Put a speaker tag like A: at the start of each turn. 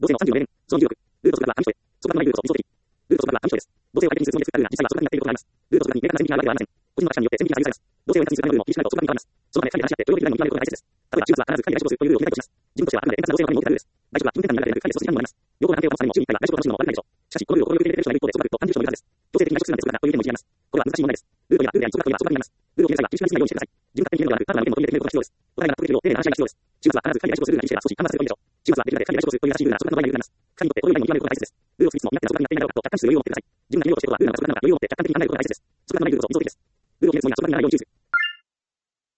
A: 同性の30を例年、その重力、ルート数学は紙一重、相関のないルートと理想的。ルート数学は紙一重です。同性を相手にするつもりで作ったルールが実際は相関になっていることがあります。ルート数学に明確な線引きがあるわけではありません。個人の価値観によって線引きが左右されます。同性を円滑にするためのルールも厳しくないと相関に変わります。そのため、神で話し合って、協力以外の見極めることが大切です。例えば、中学は必ず神で大事故するというルールを決めたいとします。自分としてはあくまで円滑な同性のために設けたルールです。大事故が金銭感になるというルールで神で阻止批判もあります。両方の関係を保つためにも周囲に一回は大事故を楽しむのも悪くないでしょう。しかし、このルールを心よく受け入れている人がいる一方で、そうなると反重視もいるはずです。強制的な直接なんですが、という意見も一理あります。これは難しい問題です。ルールというのはルールであり、相関というのは相関になります。ルールを決める際は厳粛な実際は禁止しないようにしてください。自分勝手に決めるのではなく、パートナーの意見も取り入れて決めることが必要です。お互いが納得できるルールを丁寧な話し合いが必要です。中学は必ず神で大事故するルールが禁止で、阻止、反発するというでしょう。中学はできるまで神で大事故するという優しいルールなら相関のないルールになります。神にとってこのルール以外の見極めることが大切です。ルールをつきつつも、みんなで相関になっていないだろうかと客観視する余裕を持ってください。自分が決めようとしていることはルールなのか不良を持っていることは、ルールなのか相関なのかよりを持って客観的に考えることが大切です。相関のないルールと理想的です。ルールを決めるつもりは相関的です。